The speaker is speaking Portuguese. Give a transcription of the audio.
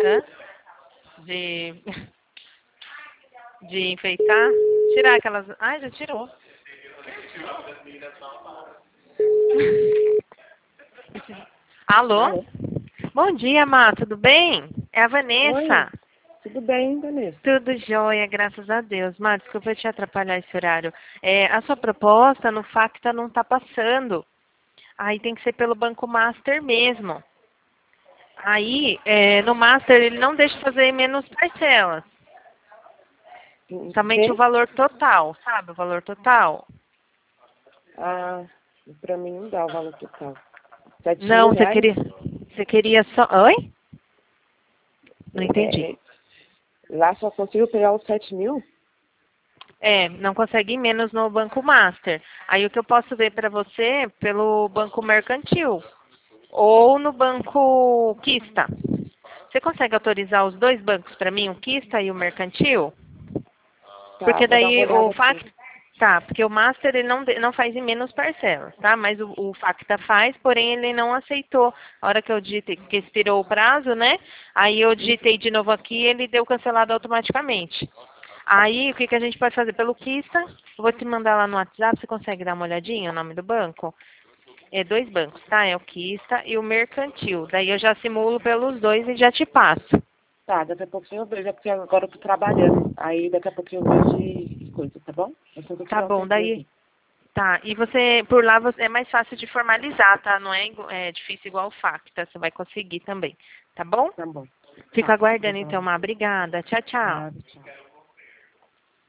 Hã? De, de enfeitar. Tirar aquelas... Ai, já tirou. Alô? Alô? Bom dia, Má, tudo bem? É a Oi, Vanessa. tudo bem, Vanessa? Tudo jóia, graças a Deus. Má, desculpa eu te atrapalhar esse horário. A sua proposta no Facta não está passando. Aí tem que ser pelo Banco Master mesmo. Aí, no Master, ele não deixa fazer menos parcelas. Somente o Quem? valor total, sabe? O valor total. Ah, pra mim não dá o valor total. 7 Não, mil reais? você queria só... Oi? Não entendi. É, lá só consigo pegar os 7 mil? Não consegue ir menos no Banco Master. Aí o que eu posso ver para você pelo Banco Mercantil ou no Banco Quista. Você consegue autorizar os dois bancos para mim, o Quista e o Mercantil? Tá, Porque vou dar uma daí olhada o aqui. Facta... Tá, porque o Master ele não faz em menos parcelas, tá? Mas o Facta faz, porém ele não aceitou. A hora que eu digitei, que expirou o prazo, né? Aí eu digitei de novo aqui e ele deu cancelado automaticamente. Aí, o que, que a gente pode fazer? Pelo Quista, eu vou te mandar lá no WhatsApp, você consegue dar uma olhadinha o nome do banco? É dois bancos, tá? É o Quista e o Mercantil. Daí eu já simulo pelos dois e já te passo. Tá, daqui a pouquinho eu vejo, é porque agora eu tô trabalhando. Aí daqui a pouquinho eu vejo e coisa, tá bom? Assim que eu Tá tiver um bom, tempinho daí... aqui. Tá, e você, por lá, é mais fácil de formalizar, tá? Não é difícil igual o Facta, você vai conseguir também, tá bom? Tá bom. Fico Tá, aguardando então, obrigada. Má. Obrigada. Tchau, tchau. Nada, tchau.